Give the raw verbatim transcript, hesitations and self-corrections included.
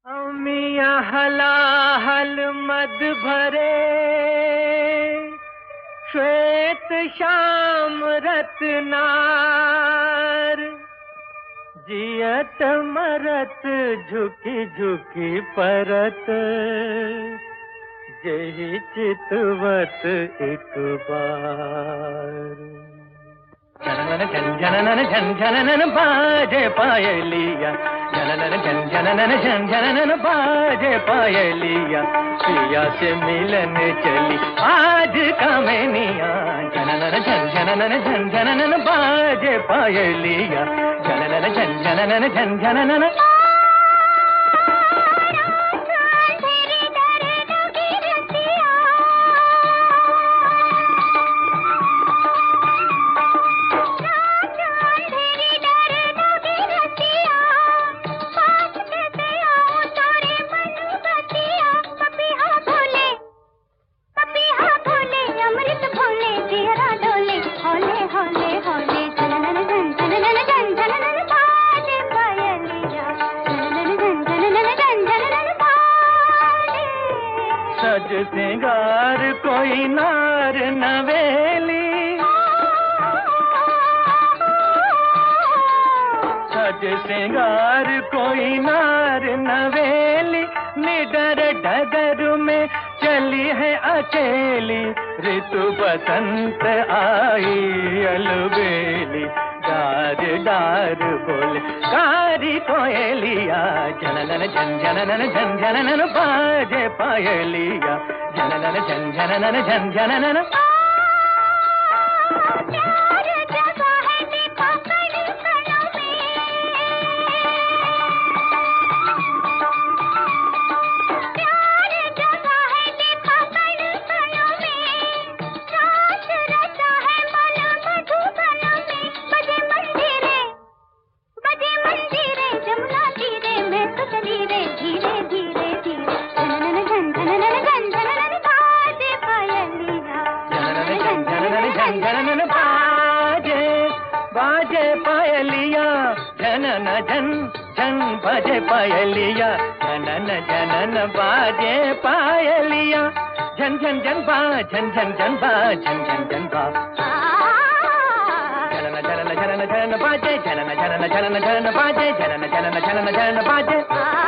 अमिया हलाहल मद भरे, श्वेत श्याम रत्नार, जियत मरत झुकी झुकी परत, जही चितवत एक बार। जननन जन जननन जन जननन बाजे पायलिया, जननन जन जननन जन जननन बाजे पायलिया, पिया से मिलन चली आज कामिनिया। जननन जन जननन जन जननन बाजे पायलिया, जननन जन जननन जन जननन। सज सिंगार कोई नार नवेली, सज सिंगार कोई नार नवेली, निडर डगर में चली है अकेली, ऋतु बसंत आई अलबेली, डार डार बोले कारी कोयलिया। जननन जन जननन जन जननन बाजे पायलिया, जननन जन जननन जन जननन। जननन बाजे बाजे पायलिया, जनन जन जन बाजे पायलिया, जनन जनन बाजे पायलिया, जन जन जन बा जन जन जन बा जन जन जन बा। जनन जनन जनन जनन बाजे, जनन जनन जनन जनन बाजे, जनन जनन जनन जनन बाजे।